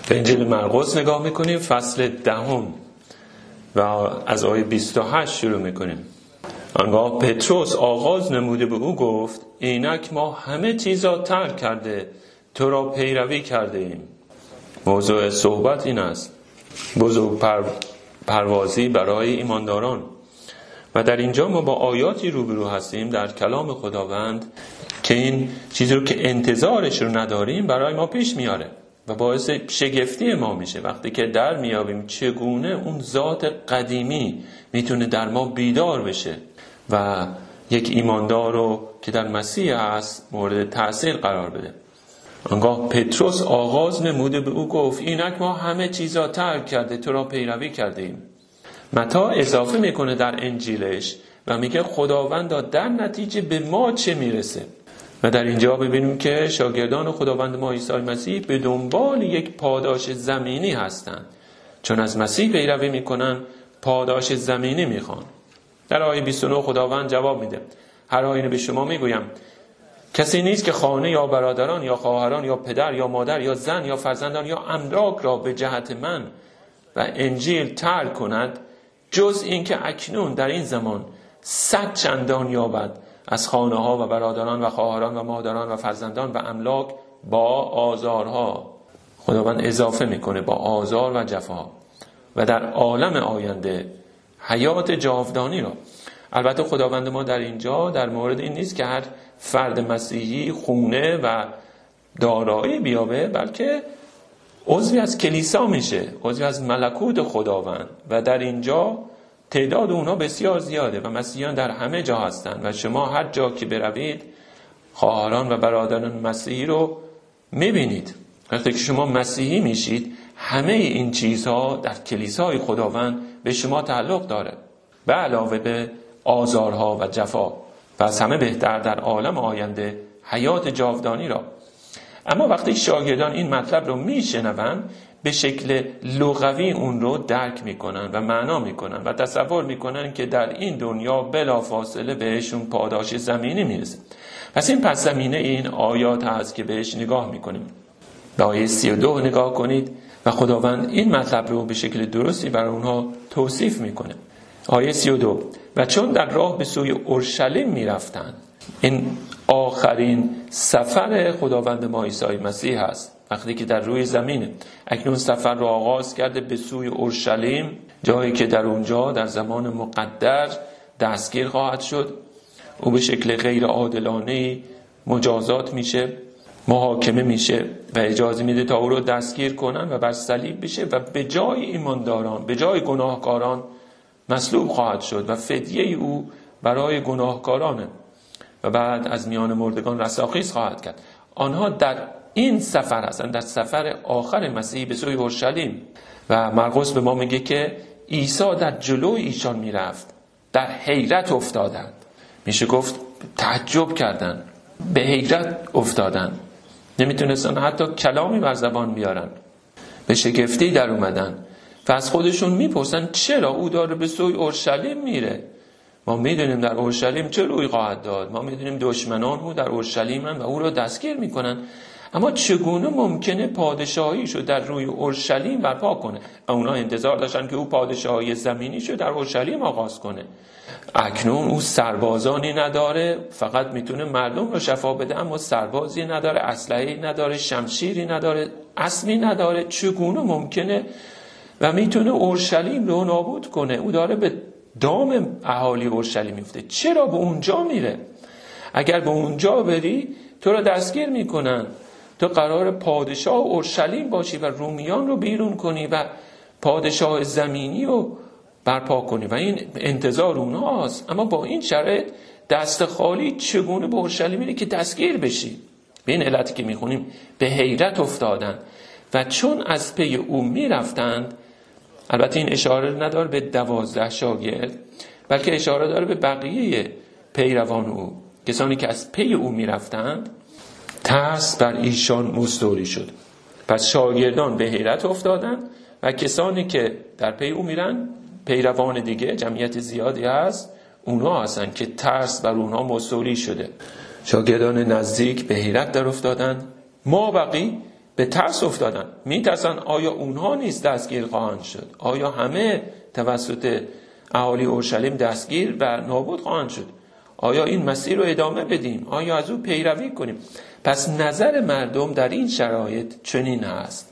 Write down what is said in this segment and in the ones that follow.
به انجیل مرقس نگاه میکنیم، فصل 10 و از آیه 28 شروع میکنیم. آنگاه پتروس آغاز نموده به او گفت: اینک ما همه چیزا ترک کرده تو را پیروی کرده ایم. موضوع صحبت این است: بزرگ پروازی برای ایمانداران. و در اینجا ما با آیاتی روبرو هستیم در کلام خداوند که این چیزی رو که انتظارش رو نداریم برای ما پیش میاره و باعث شگفتی ما میشه وقتی که در میابیم چگونه اون ذات قدیمی میتونه در ما بیدار بشه و یک ایماندار رو که در مسیح هست مورد تأثیر قرار بده. آنگاه پتروس آغاز نموده به او گفت: اینک ما همه چیزا ترک کرده تو را پیروی کردیم. متی اضافه میکنه در انجیلش و میگه خداوند در نتیجه به ما چه میرسه. و در اینجا ببینیم که شاگردان خداوند ما عیسی مسیح به دنبال یک پاداش زمینی هستند، چون از مسیح پیروی میکنن پاداش زمینی میخوان. در آیه 29 خداوند جواب میده: هر آینه به شما میگویم کسی نیست که خانه یا برادران یا خواهران یا پدر یا مادر یا زن یا فرزندان یا املاک را به جهت من و انجیل ترک کند جز این که اکنون در این زمان 100 چندان یابد از خانه ها و برادران و خواهران و مادران و فرزندان و املاک با آزارها. خداوند اضافه میکنه با آزار و جفا و در عالم آینده حیات جاودانی را. البته خداوند ما در اینجا در مورد این نیست که هر فرد مسیحی خونه و دارایی بیابه، بلکه عضوی از کلیسا میشه، عضوی از ملکوت خداوند و در اینجا تعداد اونها بسیار زیاده و مسیحیان در همه جا هستند و شما هر جا که بروید خواهران و برادران مسیحی رو میبینید. وقتی که شما مسیحی میشید همه این چیزها در کلیسای خداوند به شما تعلق داره، به علاوه به آزارها و جفا و از همه بهتر در عالم آینده حیات جاودانی را. اما وقتی شاگردان این مطلب رو میشنوند به شکل لغوی اون رو درک میکنن و معنا میکنن و تصور میکنن که در این دنیا بلافاصله بهشون پاداش زمینی میرسه. پس این پس زمینه این آیات هست که بهش نگاه میکنیم. به آیه 32 نگاه کنید و خداوند این مطلب رو به شکل درستی برای اونها توصیف میکنه. آیه 32: و چون در راه به سوی اورشلیم میرفتند. این آخرین سفر خداوند ما عیسی مسیح هست. وقتی که در روی زمین اکنون سفر رو آغاز کرده به سوی اورشلیم، جایی که در اونجا در زمان مقدر دستگیر خواهد شد. او به شکل غیر عادلانه مجازات میشه، محاکمه میشه و اجازه میده تا او رو دستگیر کنن و بر صلیب بشه و به جای ایمانداران، به جای گناهکاران مصلوب خواهد شد و فدیه او برای گناهکارانه و بعد از میان مردگان رستاخیز خواهد کرد. آنها در این سفر هستند، در سفر آخر مسیح به سوی اورشلیم. و مرقس به ما میگه که عیسی در جلوی ایشان میرفت، در حیرت افتادند. میشه گفت تعجب کردند، به حیرت افتادند، نمیتونستن حتی کلامی بر زبان بیارن، به شگفتی در اومدن و از خودشون میپرسن چرا او داره به سوی اورشلیم میره؟ ما میدونیم در اورشلیم چه روی خواهد داد، ما میدونیم دشمنان او در اورشلیمن و او را دستگیر میکنن، اما چگونه ممکنه پادشاهیشو در روی اورشلیم برپا کنه؟ اونا انتظار داشتن که او پادشاهی زمینیشو در اورشلیم آغاز کنه. اکنون او سربازانی نداره، فقط میتونه مردم رو شفا بده، اما سربازی نداره، اسلحه‌ای نداره، شمشیری نداره، اسبی نداره. چگونه ممکنه و میتونه اورشلیم رو نابود کنه؟ او داره به دام اهالی اورشلیم میفته. چرا به اونجا میره؟ اگر به اونجا بری تو رو دستگیر میکنن، تو قرار پادشاه اورشلیم باشی و رومیان رو بیرون کنی و پادشاه زمینی رو برپا کنی و این انتظار اونهاست. اما با این شرایط دست خالی چگونه به اورشلیم میری که دستگیر بشی؟ به این علتی که میخونیم به حیرت افتادن و چون از پی او میرفتند. البته این اشاره نداره به 12 شاگرد، بلکه اشاره داره به بقیه پیروان او، کسانی که از پی او میرفتند. ترس بر ایشان مستولی شد. پس شاگردان به حیرت افتادند و کسانی که در پی او میرن، پیروان دیگه، جمعیت زیادی هست، اونها هستن که ترس بر اونها مستولی شده. شاگردان نزدیک به حیرت در افتادند. ما بقی به ترس افتادن، میترسن آیا اونها نیز دستگیر خواهند شد؟ آیا همه توسط اهالی اورشلیم دستگیر و نابود خواهند شد؟ آیا این مسیر رو ادامه بدیم؟ آیا از او پیروی کنیم؟ پس نظر مردم در این شرایط چنین هست.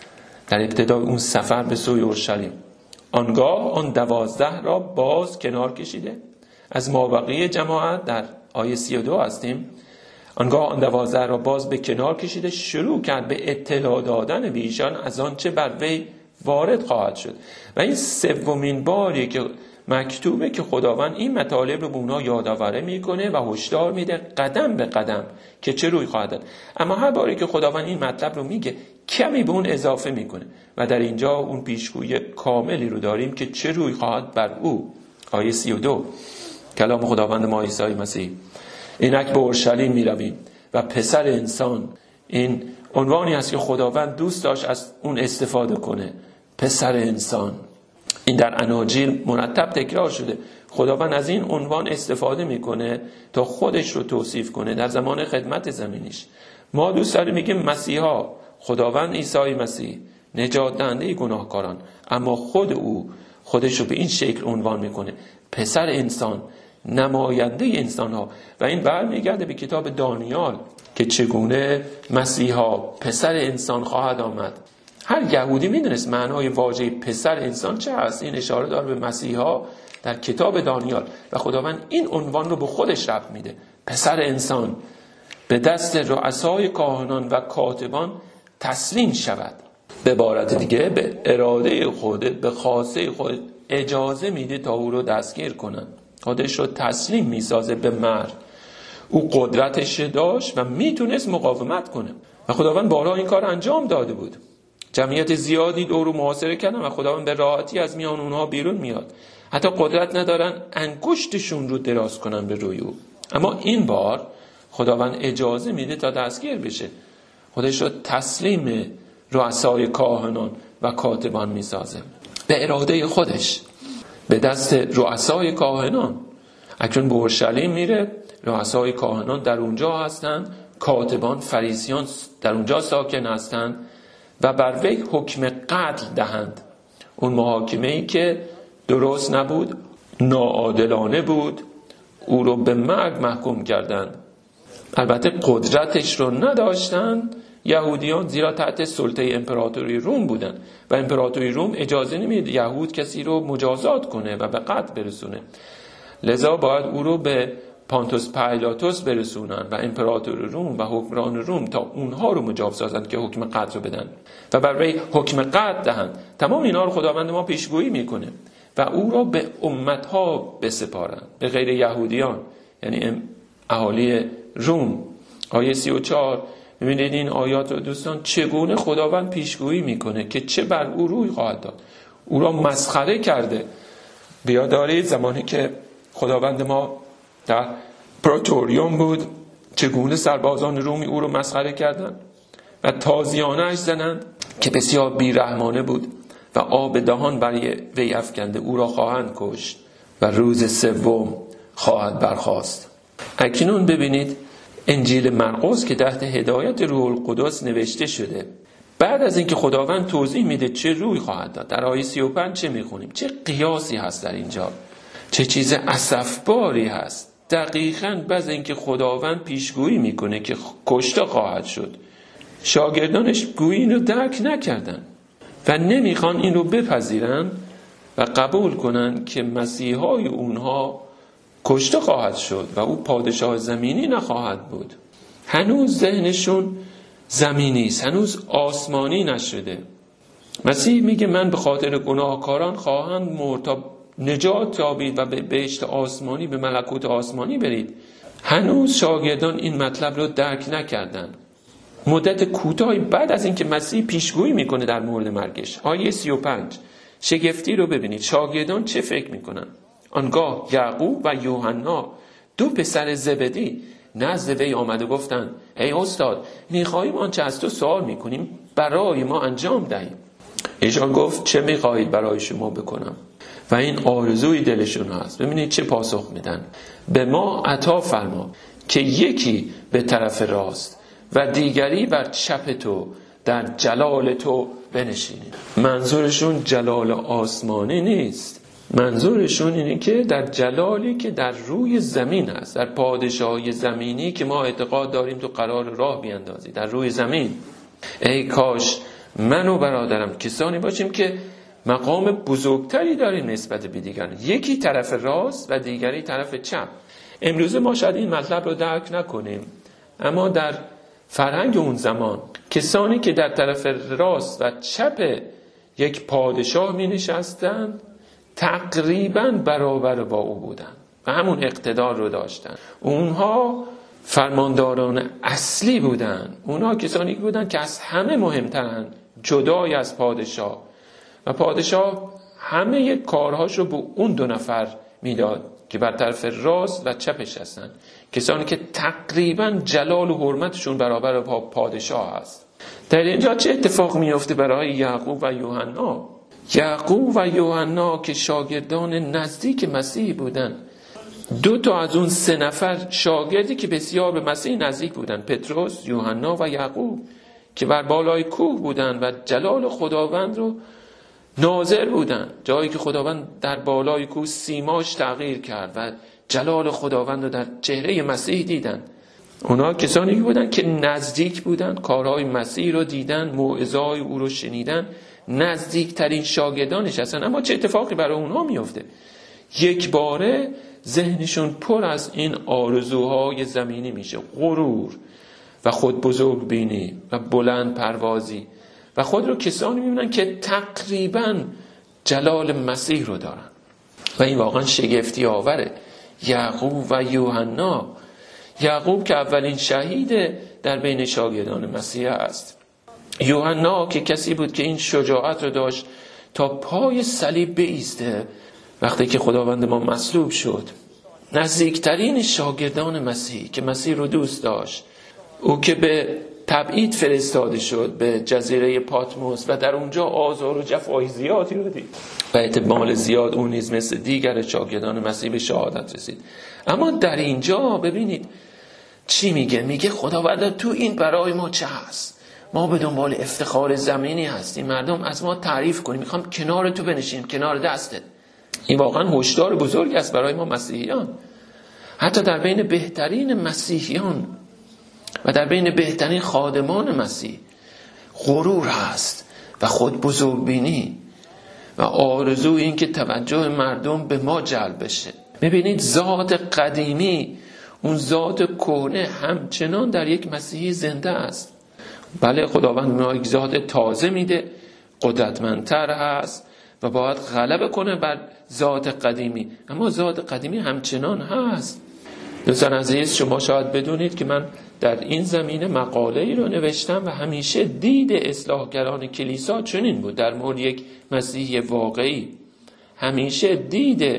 در ابتدای اون سفر به سوی اورشلیم، آنگاه آن 12 را باز کنار کشیده. از مابقی جماعت در آیه 32 هستیم. آنگاه آن 12 را باز به کنار کشیده، شروع کرد به اطلاع دادن به ایشان از آن چه بر وی وارد خواهد شد. و این سومین باری که مکتوبه که خداوند این مطالب رو به اونا یادآوری میکنه و هشدار میده قدم به قدم که چه روی خواهد داد. اما هر باری که خداوند این مطلب رو میگه کمی به اون اضافه میکنه و در اینجا اون پیشگویی کاملی رو داریم که چه روی خواهد بر او. آیه 32 کلام خداوند ما عیسی مسیح: اینک به اورشلیم میرویم و پسر انسان. این عنوانی است که خداوند دوست داشت از اون استفاده کنه، پسر انسان. این در اناجیل مرتب تکرار شده. خداوند از این عنوان استفاده میکنه تا خودش رو توصیف کنه در زمان خدمت زمینیش. ما دوست داریم میگیم مسیحا، خداوند عیسی مسیح نجات دهنده گناهکاران، اما خود او خودش رو به این شکل عنوان میکنه، پسر انسان، نماینده انسان ها. و این برمیگرده به کتاب دانیال که چگونه مسیحا پسر انسان خواهد آمد. هر یهودی میدونست معنای واژه پسر انسان چه هست. این اشاره داره به مسیحا در کتاب دانیال و خداوند این عنوان رو به خودش ربط میده، پسر انسان به دست رؤسای کاهنان و کاتبان تسلیم شود. به عبارت دیگه به اراده خود، به خواسته خود اجازه میده تا او رو دستگیر کنن. خودش رو تسلیم میسازه به مرگ. او قدرتش داشت و میتونست مقاومت کنه و خداوند بارها این کار انجام داده بود. جمعیت زیادی دور رو محاصره کردن و خداوند به راحتی از میان اونها بیرون میاد. حتی قدرت ندارن انگشتشون رو دراز کنن به روی او. اما این بار خداوند اجازه میده تا دستگیر بشه. خودش رو تسلیم رؤسای کاهنان و کاتبان میسازه به اراده خودش، به دست رؤسای کاهنان. اکنون به اورشلیم میره، رؤسای کاهنان در اونجا هستن، کاتبان فریسیان در اونجا ساکن هستن و بر وی حکم قتل دهند. اون محاکمه‌ای که درست نبود، ناعادلانه بود، او رو به مرگ محکوم کردند. البته قدرتش رو نداشتن یهودیان، زیرا تحت سلطه امپراتوری روم بودن و امپراتوری روم اجازه نمیده یهود کسی رو مجازات کنه و به قتل برسونه. لذا باید او رو به پانتوس پیلاتوس برسونن و امپراتور روم و حکمران روم تا اونها رو مجاب سازند که حکم قتل رو بدن و بر وی حکم قتل دهند. تمام اینا رو خداوند ما پیشگویی میکنه و او را به امتها بسپارند، به غیر یهودیان، یعنی اهالی روم. آیه 34 می‌بینید این آیات رو دوستان چگونه خداوند پیشگویی میکنه که چه بر او روی خواهد داد. او را مسخره کرده. بیاد دارید زمانی که خداوند ما در پراتوریوم بود چگونه سربازان رومی او رو مسخره کردند و تازیانه‌اش زدند که بسیار بیرحمانه بود و آب دهان برای وی افکنده. او را خواهند کشت و روز سوم خواهد برخاست. اکنون ببینید انجیل مرقس که تحت هدایت روح القدس نوشته شده. بعد از اینکه خداوند توضیح میده چه روی خواهد داد، در آیه 35 چه میخونیم؟ چه قیاسی هست در اینجا، چه چیز اسفباری هست. دقیقاً بعد اینکه خداوند پیشگویی میکنه که کشته خواهد شد، شاگردانش گویی این رو درک نکردن و نمیخوان این رو بپذیرن و قبول کنن که مسیحای اونها کشته خواهد شد و او پادشاه زمینی نخواهد بود. هنوز ذهنشون زمینی است، هنوز آسمانی نشده. مسیح میگه من به خاطر گناهکاران خواهم مرد تا نجات یابید و به بهشت آسمانی، به ملکوت آسمانی برید. هنوز شاگردان این مطلب رو درک نکردن. مدت کوتاهی بعد از اینکه مسیح پیشگویی میکنه در مورد مرگش، آیه 35 شگفتی رو ببینید. شاگردان چه فکر میکنن؟ آنگاه یعقوب و یوحنا دو پسر زبدی نزد وی آمده گفتند ای استاد، میخواهیم آنچه از تو سوال میکنیم برای ما انجام دهیم. ایشان گفت چه میخواهید برای شما بکنم؟ و این آرزوی دلشون هست. ببینید چه پاسخ میدن: به ما عطا فرما که یکی به طرف راست و دیگری بر چپ تو در جلال تو بنشینیم. منظورشون جلال آسمانی نیست، منظورشون اینه که در جلالی که در روی زمین هست، در پادشاهی زمینی که ما اعتقاد داریم تو قرار راه بیندازی در روی زمین. ای کاش من و برادرم کسانی باشیم که مقام بزرگتری داریم نسبت به دیگران، یکی طرف راست و دیگری طرف چپ. امروز ما شاید این مطلب رو درک نکنیم، اما در فرهنگ اون زمان کسانی که در طرف راست و چپ یک پادشاه می نشستند تقریباً برابر با او بودند و همون اقتدار رو داشتند. اونها فرمانداران اصلی بودند، اونها کسانی بودند که از همه مهمترند، جدای از پادشاه، و پادشاه همه کارهاش رو به اون دو نفر میداد که بر طرف راست و چپش هستن، کسانی که تقریبا جلال و حرمتشون برابر با پادشاه هست. در اینجا چه اتفاق میفته برای یعقوب و یوحنا؟ یعقوب و یوحنا که شاگردان نزدیک مسیح بودن، 2 تا از اون 3 نفر شاگردی که بسیار به مسیح نزدیک بودن، پتروس، یوحنا و یعقوب، که بر بالای کوه بودن و جلال خداوند رو ناظر بودن، جایی که خداوند در بالای کوه سیماش تغییر کرد و جلال خداوند رو در چهره مسیح دیدن. اونا کسانی بودن که نزدیک بودن، کارهای مسیح رو دیدن، موعظه‌های او رو شنیدن، نزدیکترین شاگردانش هستن. اما چه اتفاقی برای اونها میفته؟ یک باره ذهنشون پر از این آرزوهای زمینی میشه، غرور و خود بزرگ بینی و بلند پروازی، و خود رو کسانی میبینن که تقریبا جلال مسیح رو دارن و این واقعا شگفتی آوره. یعقوب و یوحنا، یعقوب که اولین شهید در بین شاگردان مسیح است، یوحنا که کسی بود که این شجاعت رو داشت تا پای صلیب بایسته وقتی که خداوند ما مصلوب شد، نزدیکترین شاگردان مسیح که مسیح رو دوست داشت، او که به تبعید فرستاده شد به جزیره پاتموس و در اونجا آزار و جفای زیادی رو دید، به احتمال زیاد اون نیز مثل دیگر شاگردان مسیح به شهادت رسید. اما در اینجا ببینید چی میگه؟ میگه خداوند تو این برای ما چه هست؟ ما به دنبال افتخار زمینی هستیم، مردم از ما تعریف کنیم، میخوام کنار تو بنشینیم، کنار دستت. این واقعا هشدار بزرگی است برای ما مسیحیان. حتی در بین بهترین مسیحیان و در بین بهترین خادمان مسیح غرور هست و خود بزرگبینی و آرزو این که توجه مردم به ما جلب بشه. میبینید ذات قدیمی، اون ذات کهنه همچنان در یک مسیحی زنده است. بله خداوند ما یک ذات تازه میده، قدرتمندتر هست و باید غلبه کنه بر ذات قدیمی، اما ذات قدیمی همچنان هست. دوستان عزیز، شما شاید بدونید که من در این زمینه مقاله ای رو نوشتم و همیشه دید اصلاحگران کلیسا چنین بود در مورد یک مسیحی واقعی. همیشه دید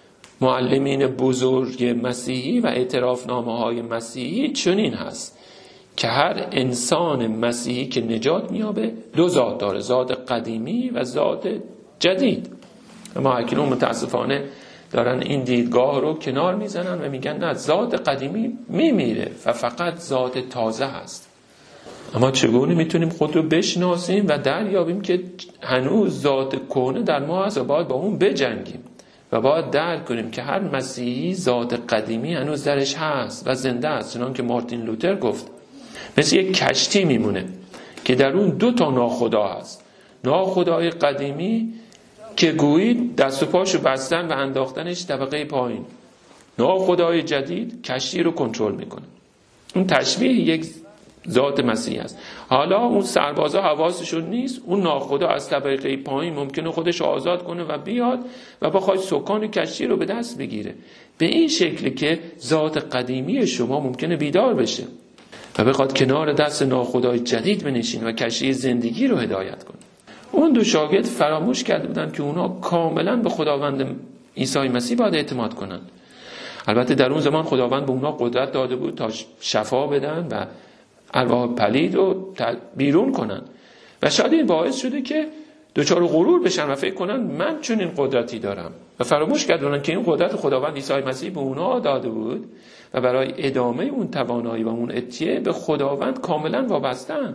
معلمین بزرگ مسیحی و اعترافنامه‌های مسیحی چنین هست که هر انسان مسیحی که نجات میابه 2 ذات داره، ذات قدیمی و ذات جدید. اما اکنون متاسفانه دارن این دیدگاه رو کنار میزنن و میگن نه، ذات قدیمی میمیره و فقط ذات تازه هست. اما چگونه میتونیم خود رو بشناسیم و دریابیم که هنوز ذات کهنه در ما هست و باید با اون بجنگیم و باید درک کنیم که هر مسیحی ذات قدیمی هنوز درش هست و زنده است. چنان که مارتین لوتر گفت، مثل یک کشتی میمونه که در اون 2 تا ناخدا هست. ناخدای قدیمی که گویی دست و پاشو بستن و انداختنش طبقه پایین. ناخدای جدید کشتی رو کنترل میکنه. اون تشبیه یک ذات مسیح است. حالا اون سربازا حواسشون نیست، اون ناخدا از طبقه پایین ممکنه خودش آزاد کنه و بیاد و بخواد سکان کشتی رو به دست بگیره. به این شکلی که ذات قدیمی شما ممکنه بیدار بشه و بخواد کنار دست ناخدای جدید بنشینه و کشتی زندگی رو هدایت کنه. اون 2 شاگرد فراموش کرده بودن که اونا کاملا به خداوند عیسی مسیح باید اعتماد کنن. البته در اون زمان خداوند به اونا قدرت داده بود تا شفا بدن و ارواح پلید رو بیرون کنن و شاید این باعث شده که دچار غرور بشن و فکر کنن من چون این قدرتی دارم و فراموش کردن که این قدرت خداوند عیسی مسیح به اونا داده بود و برای ادامه اون توانایی و اون عطیه به خداوند کاملا وابسته‌اند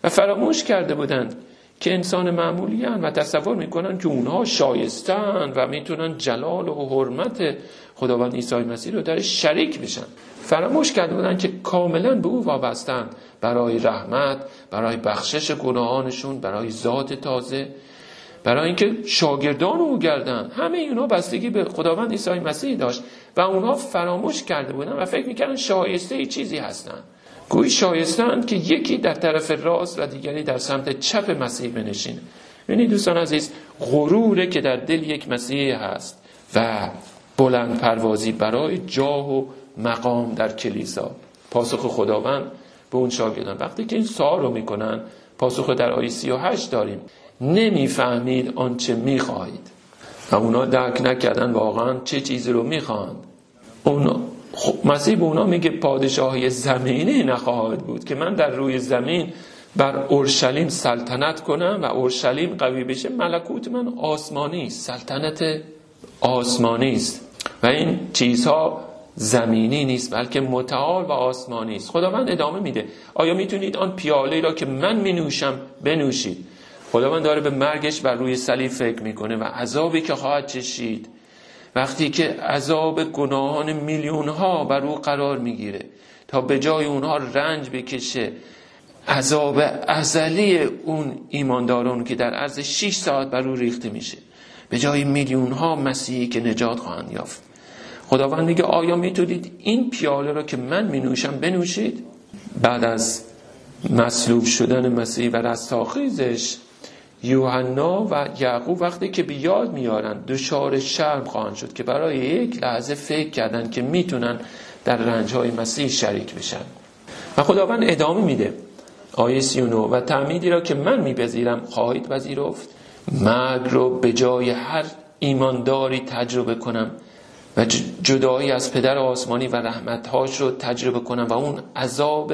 و فراموش کرده بودند که انسان معمولی هستند و تصور میکنن که اونها شایستن و میتونن جلال و حرمت خداوند عیسی مسیح رو درش شریک بشن. فراموش کرده بودن که کاملا به او وابستن، برای رحمت، برای بخشش گناهانشون، برای ذات تازه، برای اینکه شاگردان او گردن. همه اینا بستگی به خداوند عیسی مسیح داشت و اونها فراموش کرده بودن و فکر میکردن شایسته ای چیزی هستن. گویی شایستند که یکی در طرف راست و دیگری در سمت چپ مسیح بنشینه. یعنی دوستان عزیز، غروره که در دل یک مسیحی هست و بلند پروازی برای جاه و مقام در کلیسا. پاسخ خداوند به اون شاگردان وقتی که این سوال رو میکنن، پاسخ در آیه 38 داریم: نمیفهمید آنچه میخواهید. و اونا درک نکردن واقعا چه چیزی رو میخواهند. مسیح به اونا میگه پادشاهی زمینی نخواهد بود که من در روی زمین بر اورشلیم سلطنت کنم و اورشلیم قوی بشه. ملکوت من آسمانی است، سلطنت آسمانی است و این چیزها زمینی نیست بلکه متعال و آسمانی است. خداوند ادامه میده: آیا میتونید آن پیاله را که من مینوشم بنوشید؟ خداوند داره به مرگش بر روی صلیب فکر میکنه و عذابی که خواهد چشید وقتی که عذاب گناهان میلیون ها بر او قرار میگیره تا به جای اونها رنج بکشه. عذاب ازلی اون ایمانداران که در عرض 6 ساعت بر او ریخته میشه به جای میلیون ها مسیحی که نجات خواهند یافت. خداوند میگه آیا میتونید این پیاله را که من مینوشم بنوشید؟ بعد از مصلوب شدن مسیح و رستاخیزش، یوحنا و یعقوب وقتی که به یاد میارن دچار شرم خواهند شد که برای یک لحظه فکر کردن که میتونن در رنجهای مسیح شریک بشن. و خداوند ادامه میده آیه 39: و تعمیدی را که من میپذیرم خواهید پذیرفت. مرگ رو به جای هر ایمانداری تجربه کنم و جدایی از پدر آسمانی و رحمتهاش رو تجربه کنم و اون عذاب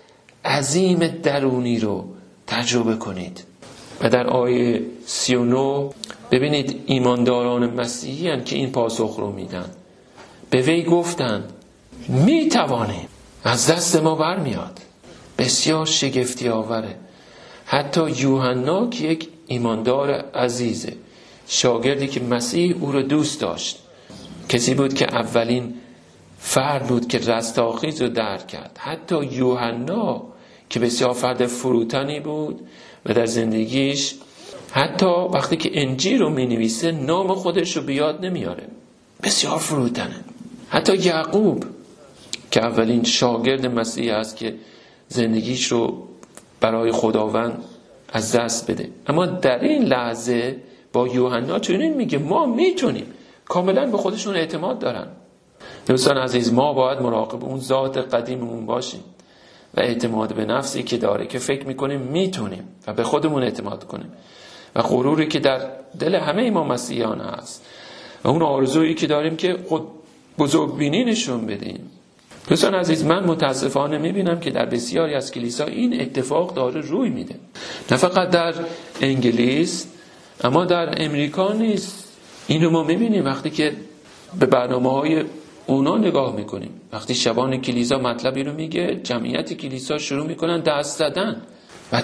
عظیم درونی رو تجربه کنید. و در آیه 39 ببینید ایمانداران مسیحی هستند که این پاسخ رو میدن. به وی گفتند میتوانیم، از دست ما برمیاد. بسیار شگفتی آوره. حتی یوحنا که یک ایماندار عزیزه، شاگردی که مسیح او رو دوست داشت، کسی بود که اولین فرد بود که رستاخیز رو درک کرد. حتی یوحنا که بسیار فرد فروتنی بود و در زندگیش حتی وقتی که انجیل رو می نویسه نام خودش رو بیاد نمیاره، بسیار فروتنه. حتی یعقوب که اولین شاگرد مسیح است که زندگیش رو برای خداوند از دست بده، اما در این لحظه با یوحنا چنین میگه ما میتونیم. کاملا به خودشون اعتماد دارن. دوستان عزیز، ما باید مراقب اون ذات قدیممون باشیم و اعتماد به نفسی که داره که فکر میکنیم میتونیم و به خودمون اعتماد کنیم و غروری که در دل همه ما مسیحیان هست و اون آرزویی که داریم که خود بزرگبینی نشون بدیم. دوستان عزیز، من متاسفانه میبینم که در بسیاری از کلیسا این اتفاق داره روی میده. نه فقط در انگلیس اما در امریکا نیست. این رو ما میبینیم وقتی که به برنامه‌های اونا نگاه میکنیم. وقتی شبان کلیسا مطلبی رو میگه، جمعیت کلیسا شروع میکنن دست زدن و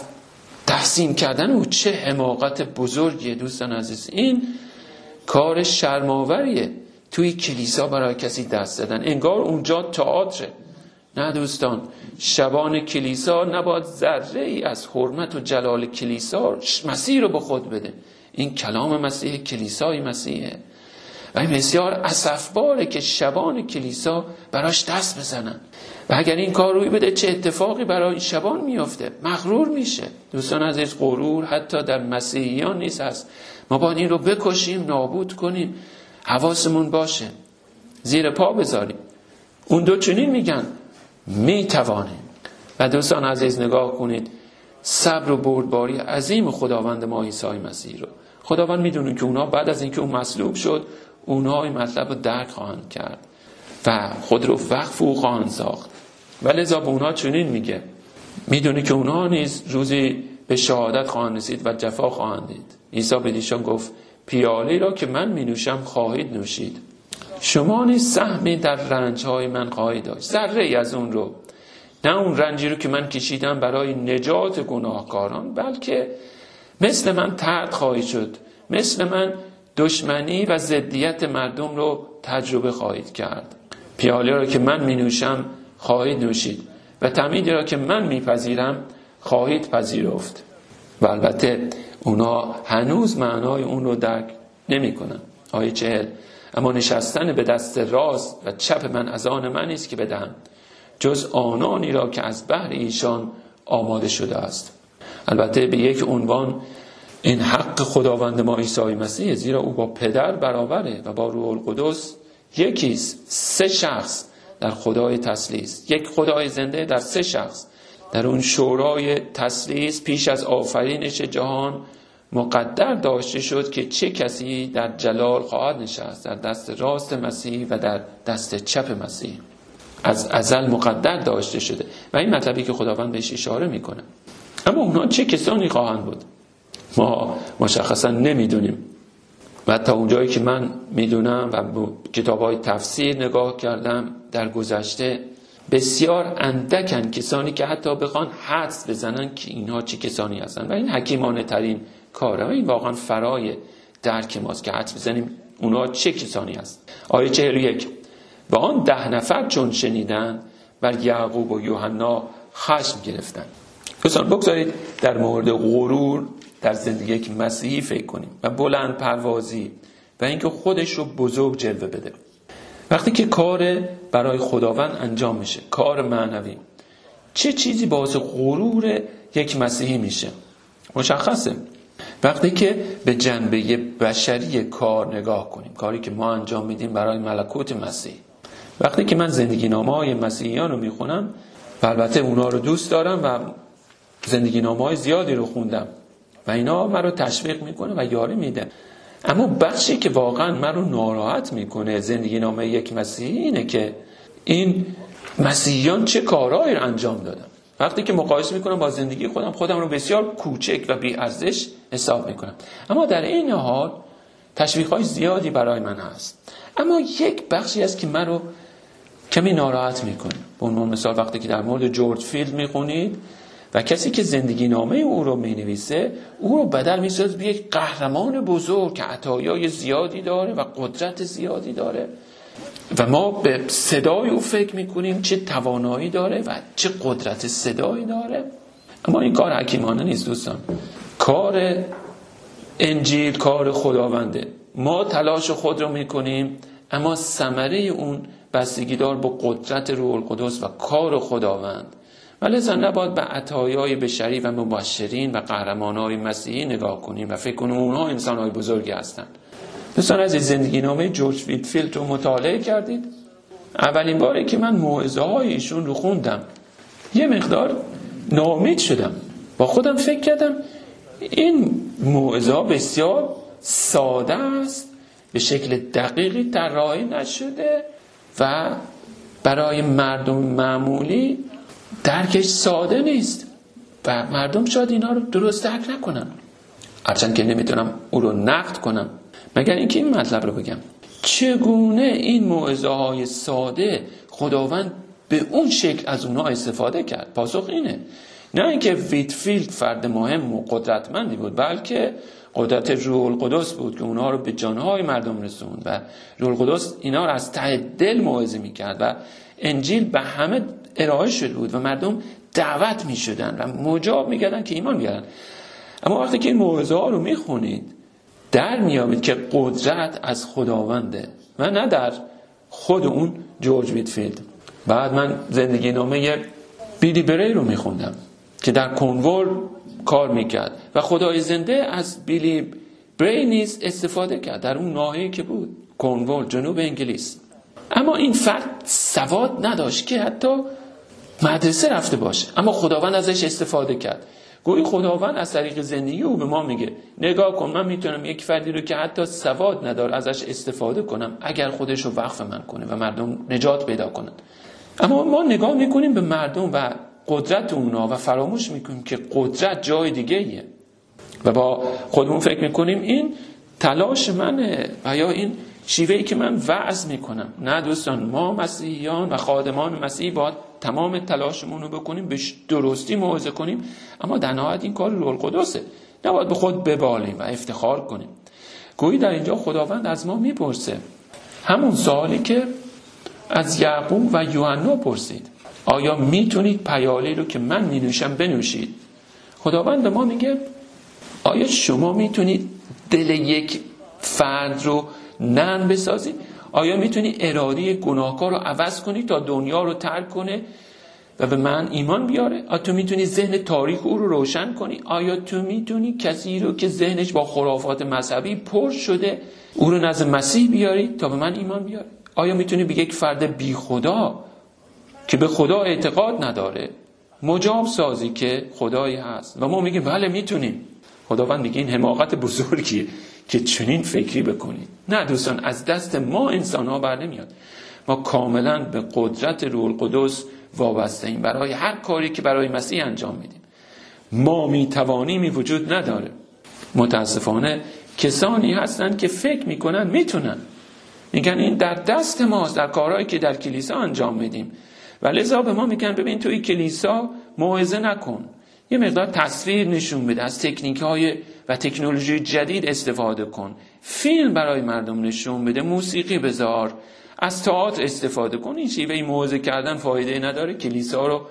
تحسین کردن. او چه حماقت بزرگیه دوستان عزیز. این کار شرم‌آوریه توی کلیسا برای کسی دست زدن، انگار اونجا تئاتره. نه دوستان، شبان کلیسا نباید ذره ای از حرمت و جلال کلیسا مسیح رو به خود بده. این کلام مسیح کلیسای مسیحه و این بسیار اسفباره که شبان کلیسا براش دست بزنن و اگر این کار روی بده چه اتفاقی برای شبان میفته؟ مغرور میشه. دوستان عزیز، غرور حتی در مسیحیان نیست هست. ما باید این رو بکشیم، نابود کنیم، حواسمون باشه، زیر پا بذاریم. اون دو چنین میگن میتوانیم. و دوستان عزیز نگاه کنید صبر و بردباری عظیم خداوند ما عیسی مسیح رو. خداوند میدونه که اونا بعد از اینکه اون مصلوب شد اونها این مطلب رو درک خواهند کرد و خود رو وقف او خواهند ساخت و لذا به اونها چنین میگه. میدونه که اونها نیز روزی به شهادت خواهند رسید و جفا خواهند دید. عیسی به ایشان گفت پیاله را که من می نوشم خواهید نوشید. شما نیز سهمی در رنجهای من خواهید داشت. ذره ای از اون رو نه اون رنجی رو که من کشیدم برای نجات گناهکاران، بلکه مثل من طرد خواهید شد، مثل من دشمنی و ضدیت مردم رو تجربه خواهید کرد. پیاله را که من می نوشم خواهید نوشید و تمیدی را که من می پذیرم خواهید پذیرفت. و البته اونا هنوز معنای اون رو درک نمی کنن. آیه 40: اما نشستن به دست راست و چپ من از آن من است که بدهم، جز آنانی را که از بهر ایشان آماده شده است. البته به یک عنوان این حق خداوند ما عیسی مسیح، زیرا او با پدر برابره و با روح القدس یکیست. 3 شخص در خدای تثلیث، یک خدای زنده در 3 شخص. در اون شورای تثلیث پیش از آفرینش جهان مقدر داشته شد که چه کسی در جلال خواهد نشست، در دست راست مسیح و در دست چپ مسیح. از ازل مقدر داشته شده و این مطلبی که خداوند بهش اشاره میکنه. اما اونا چه کسانی خواهند بود؟ ما مشخصا نمیدونیم و تا اونجایی که من میدونم و کتاب‌های تفسیر نگاه کردم در گذشته، بسیار اندکن کسانی که حتی بخوان حدس بزنن که اینها چه کسانی هستن و این حکیمانه ترین کاره و این واقعا فرای درک ماست که حدس بزنیم اونها چه کسانی هست. آیه 41: و آن 10 نفر چون شنیدن بر یعقوب و یوحنا خشم گرفتند. دوستان بگذارید در مورد غرور در زندگی یک مسیحی فکر کنیم و بلند پروازی و اینکه خودش رو بزرگ جلوه بده. وقتی که کار برای خداوند انجام میشه، کار معنوی، چه چیزی باعث غرور یک مسیحی میشه؟ مشخصه. وقتی که به جنبه بشری کار نگاه کنیم، کاری که ما انجام میدیم برای ملکوت مسیح. وقتی که من زندگی نامه‌های مسیحیان رو میخونم و البته اونا رو دوست دارم و زندگی نامه‌های زیادی رو خوندم و اینا من رو تشویق میکنه و یاری میده، اما بخشی که واقعا من رو ناراحت میکنه زندگی نامه یک مسیحی اینه که این مسیحیان چه کارهایی رو انجام دادن. وقتی که مقایسه میکنم با زندگی خودم رو بسیار کوچک و بی ارزش حساب میکنم، اما در این حال تشویق‌های زیادی برای من هست. اما یک بخشی هست که من رو کمی ناراحت میکنه. به عنوان مثال وقتی که در مورد جورج فیلد میخونید و کسی که زندگی نامه او رو مینویسه، او رو بدل میسازه به یک قهرمان بزرگ که عطایای زیادی داره و قدرت زیادی داره و ما به صدای او فکر میکنیم چه توانایی داره و چه قدرت صدایی داره. اما این کار حکیمانه نیست دوستان. کار انجیل کار خداونده. ما تلاش خود رو میکنیم اما ثمره اون بستگی دار به قدرت روح القدس و کار خداوند. ولذا نباید به عطایای بشری و مبشرین و قهرمانای مسیحی نگاه کنیم و فکر کنیم اونها انسانهای بزرگی هستند. دوستان از زندگی نامه جورج ویتفیلد رو مطالعه کردید؟ اولین باری که من موعظه های ایشون رو خوندم یه مقدار ناامید شدم. با خودم فکر کردم این موعظه ها بسیار ساده است، به شکل دقیقی طراحی نشده و برای مردم معمولی درکش ساده نیست و مردم شاید اینا رو درست درک نکنن. هرچند که نمیتونم او رو نقد کنم مگر اینکه این مطلب رو بگم: چگونه این موعظه های ساده خداوند به اون شکل از اونها استفاده کرد؟ پاسخ اینه: نه اینکه ویتفیلد فرد مهم و قدرتمندی بود، بلکه قدرت روح القدس بود که اونها رو به جانهای مردم رسوند و روح القدس اینا رو از ته دل موعظه میکرد و انجیل به همه ارائه شده بود و مردم دعوت میشدن و مجاب میکردن که ایمان بیارن. اما وقتی که این موعظه ها رو میخونید در میابید که قدرت از خداونده و نه در خود اون جورج ویتفیلد. بعد من زندگی نامه بیلی بری رو میخوندم که در کورنوال کار میکرد و خدای زنده از بیلی بری نیز استفاده کرد در اون ناحیه‌ای که بود، کورنوال، جنوب انگلیس. اما این فرد سواد نداشت که حتی مدرسه رفته باشه، اما خداوند ازش استفاده کرد. گویی خداوند از طریق زندگی او به ما میگه نگاه کن، من میتونم یک فردی رو که حتی سواد نداره ازش استفاده کنم اگر خودش رو وقف من کنه و مردم نجات پیدا کنن. اما ما نگاه میکنیم به مردم و قدرت اونا و فراموش میکنیم که قدرت جای دیگه و با خودمون فکر میکنیم این تلاش منه و یا این شیوهی که من وعظ میکنم. نه دوستان، ما مسیحیان و خادمان مسیحی باید تمام تلاشمون رو بکنیم به درستی موعظه کنیم، اما در نهایت این کار روح القدسه. نباید به خود ببالیم و افتخار کنیم. گویی در اینجا خداوند از ما میپرسه همون سوالی که از یعقوب و یوحنا پرسید: آیا میتونید پیاله رو که من مینوشم بنوشید؟ خداوند به ما میگه آیا شما میتونید دل یک فرد رو نرم بسازید؟ آیا میتونی اراده گناهکار رو عوض کنی تا دنیا رو ترک کنه و به من ایمان بیاره؟ آیا تو میتونی ذهن تاریک او رو روشن کنی؟ آیا تو میتونی کسی رو که ذهنش با خرافات مذهبی پر شده او رو نزد مسیح بیاری تا به من ایمان بیاره؟ آیا میتونی به یک فرد بی خدا که به خدا اعتقاد نداره مجاب سازی که خدایی هست؟ و ما میگیم بله میتونیم. خداوند میگه این حماقت بزرگیه که چنین فکری بکنید. نه دوستان، از دست ما انسان ها بر نمیاد. ما کاملا به قدرت روح القدس وابسته ایم برای هر کاری که برای مسیح انجام میدیم. ما میتوانیمی وجود نداره. متاسفانه کسانی هستن که فکر میکنن میتونن، میگن این در دست ماست در کارهایی که در کلیسا انجام میدیم، و لذا به ما میگن ببین توی کلیسا موعظه نکن، یه مقدار تصویر نشون بده، از تکنیک‌های و تکنولوژی جدید استفاده کن، فیلم برای مردم نشون بده، موسیقی بذار، از تئاتر استفاده کن. این شیوه موعظه کردن فایده نداره. کلیسا رو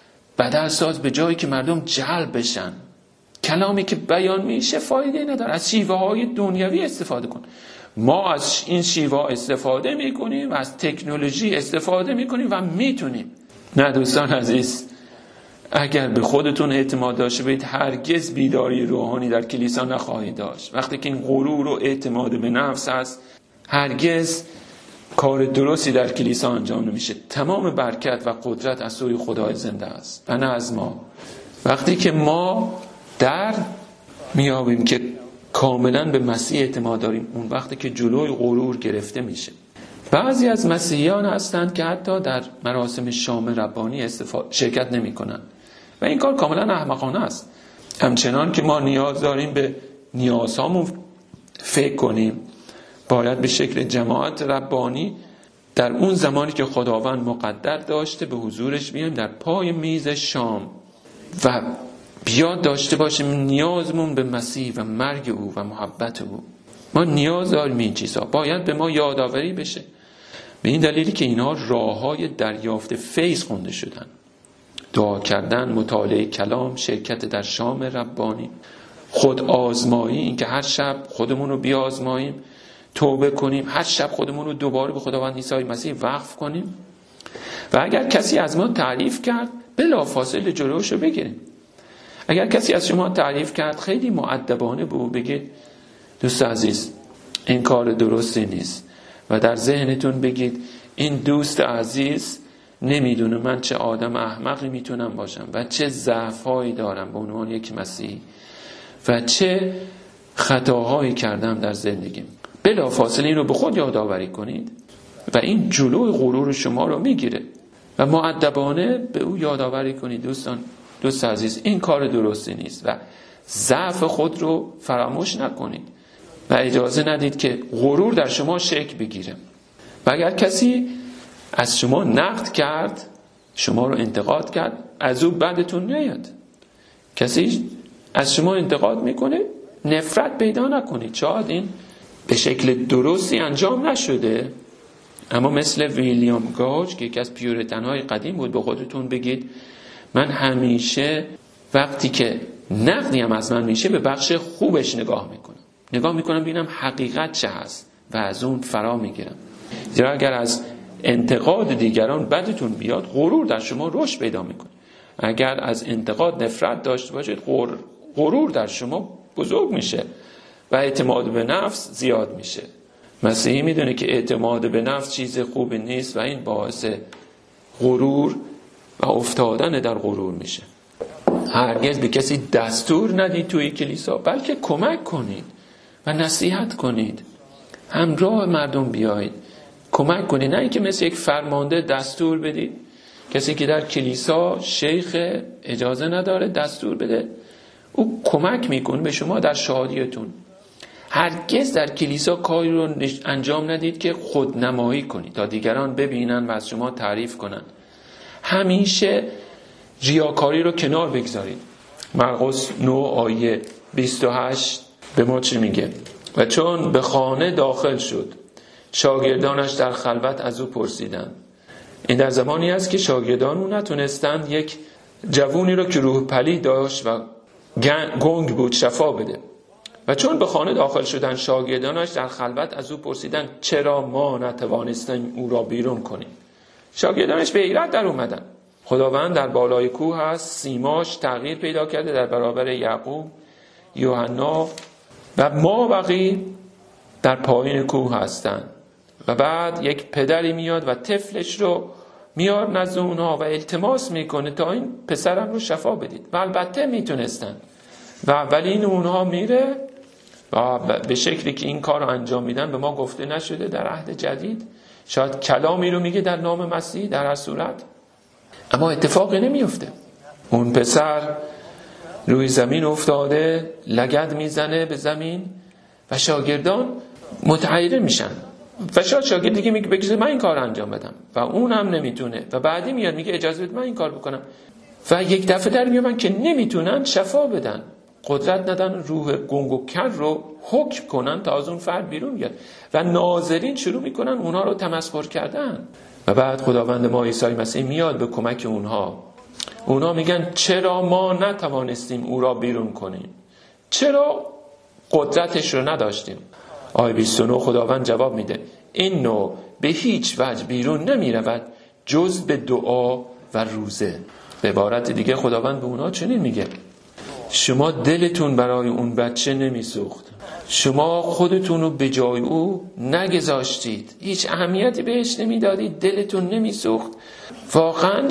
بدل ساز به جایی که مردم جلب بشن. کلامی که بیان میشه فایده نداره. از شیوه‌های دنیوی استفاده کن. ما از این شیوه استفاده میکنیم، از تکنولوژی استفاده میکنیم و میتونیم. نه دوستان عزیز، اگر به خودتون اعتماد داشته باشید هرگز بیداری روحانی در کلیسا نخواهید داشت. وقتی که این غرور و اعتماد به نفس هست هرگز کار درستی در کلیسا انجام نمیشه. تمام برکت و قدرت از سوی خدای زنده است و نه از ما. وقتی که ما در میابیم که کاملا به مسیح اعتماد داریم، اون وقتی که جلوی غرور گرفته میشه. بعضی از مسیحیان هستند که حتی در مراسم شام ربانی شرکت نمی کنند و این کار کاملا احمقانه است. همچنان که ما نیاز داریم به نیازهامون فکر کنیم، باید به شکل جماعت ربانی در اون زمانی که خداوند مقدر داشته به حضورش بیایم در پای میز شام و بیاد داشته باشیم نیازمون به مسیح و مرگ او و محبت او. ما نیاز داریم این چیزها، باید به ما یادآوری بشه. به این دلیلی که اینها راه‌های دریافت فیض خونده شدن: دعا کردن، مطالعه کلام، شرکت در شام ربانی، خود آزمایی، این که هر شب خودمون رو بیازماییم، توبه کنیم، هر شب خودمون رو دوباره به خداوند عیسی مسیح وقف کنیم و اگر کسی از ما تعریف کرد بلافاصله جلوش رو بگیریم. اگر کسی از شما تعریف کرد خیلی مؤدبانه به او بگید دوست عزیز این کار درستی نیست و در ذهنتون بگید این دوست عزیز نمیدونه من چه آدم احمقی میتونم باشم و چه ضعف‌هایی دارم به عنوان یک مسیحی و چه خطاهایی کردم در زندگیم. بلافاصله این رو به خود یادآوری کنید و این جلوی غرور شما رو میگیره و مؤدبانه به او یادآوری کنید دوست عزیز این کار درستی نیست و ضعف خود رو فراموش نکنید و اجازه ندید که غرور در شما شکل بگیره. و اگر کسی از شما نقد کرد، شما رو انتقاد کرد، از او بدتون نیاد. کسی از شما انتقاد میکنه، نفرت پیدا نکنید. شاید این به شکل درستی انجام نشده، اما مثل ویلیام گاج که یکی از پیورتن‌های قدیم بود، به خودتون بگید من همیشه وقتی که نقدی هم از من میشه به بخش خوبش نگاه میکنم ببینم حقیقت چه هست و از اون فرا میگیرم. زیرا اگر از انتقاد دیگران بدتون بیاد غرور در شما رشد پیدا میکنه. اگر از انتقاد نفرت داشته باشید غرور در شما بزرگ میشه و اعتماد به نفس زیاد میشه. مسیحی میدونه که اعتماد به نفس چیز خوبی نیست و این باعث غرور و افتادن در غرور میشه. هرگز به کسی دستور ندید توی کلیسا، بلکه کمک کنید و نصیحت کنید، همراه مردم بیایید، کمک کنید. نه اینکه مثل یک فرمانده دستور بدید. کسی که در کلیسا شیخ اجازه نداره دستور بده، او کمک میکنه به شما در شادیتون. هرگز در کلیسا کاری رو انجام ندید که خودنمایی کنید تا دیگران ببینن و از شما تعریف کنن. همیشه ریاکاری رو کنار بگذارید. مرقس 9 آیه 28 به ما چی میگه؟ و چون به خانه داخل شد شاگردانش در خلوت از او پرسیدند. این در زمانی است که شاگردان او نتونستند یک جوونی رو که روح پلید داشت و گنگ بود شفا بده. و چون به خانه داخل شدن شاگردانش در خلوت از او پرسیدند چرا ما نتوانستیم او را بیرون کنیم. شاگردانش به حیرت در اومدن. خداوند در بالای کوه هست، سیماش تغییر پیدا کرده در برابر یعقوب، یوحنا و ما بقی در پایین کوه هستن. و بعد یک پدری میاد و طفلش رو میاد نزد اونها و التماس میکنه تا این پسرم رو شفا بدید. و البته میتونستن. و اولین اونها میره و به شکلی که این کار رو انجام میدن به ما گفته نشده در عهد جدید. شاید کلامی رو میگه در نام مسیح در هر صورت، اما اتفاقی نمیفته. اون پسر روی زمین افتاده، لگد میزنه به زمین و شاگردان متحیر میشن. و شاگرد دیگه میگه بگذار من این کار انجام بدم و اون هم نمیتونه. و بعدی میاد میگه اجازه بده من این کار بکنم. و یک دفعه در میان که نمیتونن شفا بدن، قدرت ندن روح گنگ و کر رو حکم کنن تا از اون فرد بیرون بیاد. و ناظرین شروع میکنن اونها رو تمسخر کردن. و بعد خداوند ما عیسی مسیح میاد به کمک اونها. اونها میگن چرا ما نتوانستیم او را بیرون کنیم؟ چرا قدرتش رو نداشتیم؟ آیه 29 خداوند جواب میده این نوع به هیچ وجه بیرون نمیرود جز به دعا و روزه. به عبارت دیگه خداوند به اونها چنین میگه شما دلتون برای اون بچه نمیسوخت، شما خودتون رو به جای او نگذاشتید، هیچ اهمیتی بهش نمیدادید، دلتون نمیسوخت، واقعا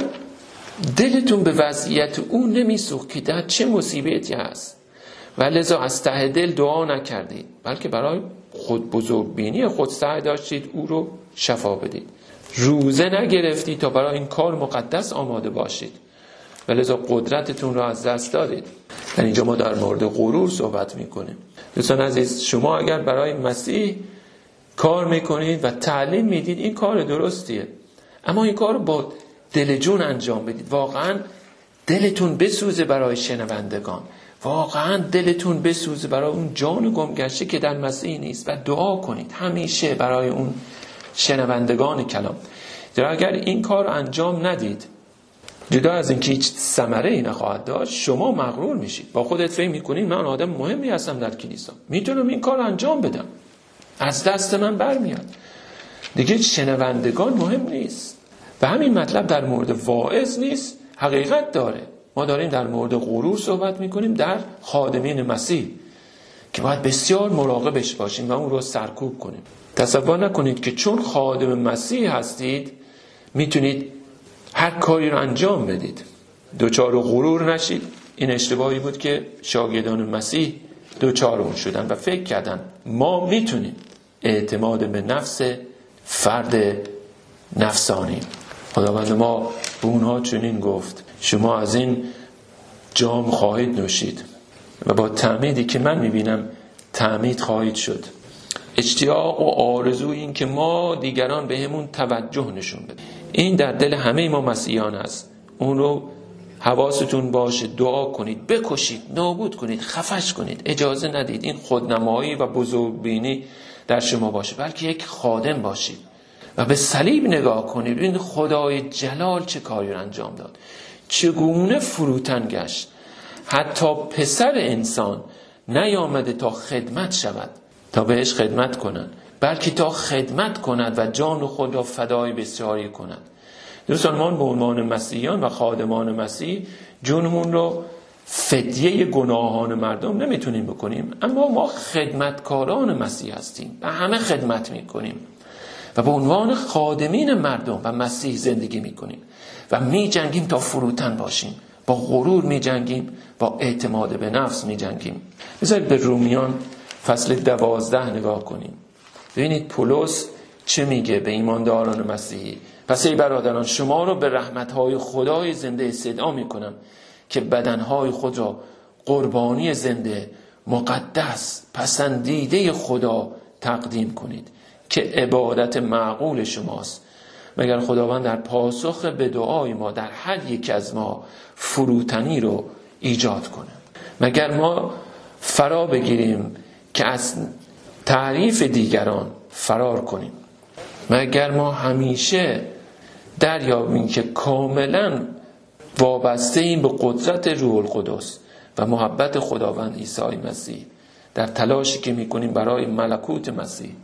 دلتون به وضعیت او نمیسوخت که در چه مصیبتی هست و لذا از ته دل دعا نکردید، بلکه برای خود بزرگبینی خود سعی داشتید او رو شفا بدید. روزه نگرفتید تا برای این کار مقدس آماده باشید و لذا قدرتتون رو از دست دادید. در اینجا ما در مورد غرور صحبت میکنیم. دوستان عزیز، شما اگر برای مسیح کار میکنید و تعلیم میدید این کار درستیه، اما این کار رو با دل جون انجام بدید. واقعا دلتون بسوزه برای شنوندگان، واقعا دلتون بسوزه برای اون جان گمگشته که در مسیح نیست و دعا کنید همیشه برای اون شنوندگان کلام. در اگر این کار رو انجام ندید، جدا از اینکه هیچ ثمره‌ای نخواهد داشت، شما مغرور میشید. با خودت فکر میکنید من آدم مهمی هستم در کلیسا، میتونم این کار رو انجام بدم، از دست من برمیاد. دیگه شنوندگان مهم نیست. و همین مطلب در مورد واعظ نیست، حقیقت داره. ما داریم در مورد غرور صحبت میکنیم در خادمین مسیح که باید بسیار مراقبش باشیم و اون رو سرکوب کنیم. تصور نکنید که چون خادم مسیح هستید میتونید هر کاری رو انجام بدید. دوچار غرور نشید. این اشتباهی بود که شاگردان مسیح دوچار اون شدن و فکر کردن ما میتونیم. اعتماد به نفس فرد نفسانی. خداوند ما به اونها چنین گفت شما از این جام خواهید نوشید و با تعمیدی که من میبینم تعمید خواهید شد. اشتیاق و آرزو این که ما دیگران به همون توجه نشون بدیم، این در دل همه ما مسیحیان است. اون رو حواستون باشه، دعا کنید، بکشید، نابود کنید، خفش کنید، اجازه ندید این خودنمایی و بزرگبینی در شما باشه، بلکه یک خادم باشید و به صلیب نگاه کنید. این خدای جلال چه کاری رو انجام داد، چگونه فروتن گشت، حتی پسر انسان نیامده تا خدمت شود، تا بهش خدمت کنند، بلکه تا خدمت کند و جان خود را فدای بسیاری کند. دوستان، ما به عنوان مسیحیان و خادمان مسیح جونمون رو فدیه گناهان مردم نمیتونیم بکنیم، اما ما خدمتکاران مسیح هستیم و همه خدمت میکنیم و به عنوان خادمین مردم و مسیح زندگی میکنیم و میجنگیم تا فروتن باشیم. با غرور میجنگیم، با اعتماد به نفس میجنگیم. بذارید به رومیان فصل 12 نگاه کنیم. ببینید پولس چه میگه به ایمانداران مسیحی. پس ای برادران، شما رو به رحمت‌های خدای زنده استدعا میکنم که بدنهای خود را قربانی زنده، مقدس پسندیده خدا تقدیم کنید که عبادت معقول شماست. مگر خداوند در پاسخ به دعای ما در هر یک از ما فروتنی رو ایجاد کنه؟ مگر ما فرا بگیریم که از تعریف دیگران فرار کنیم؟ مگر ما همیشه دریابیم که کاملا وابسته این به قدرت روح القدس و محبت خداوند عیسی مسیح در تلاشی که میکنیم برای ملکوت مسیح؟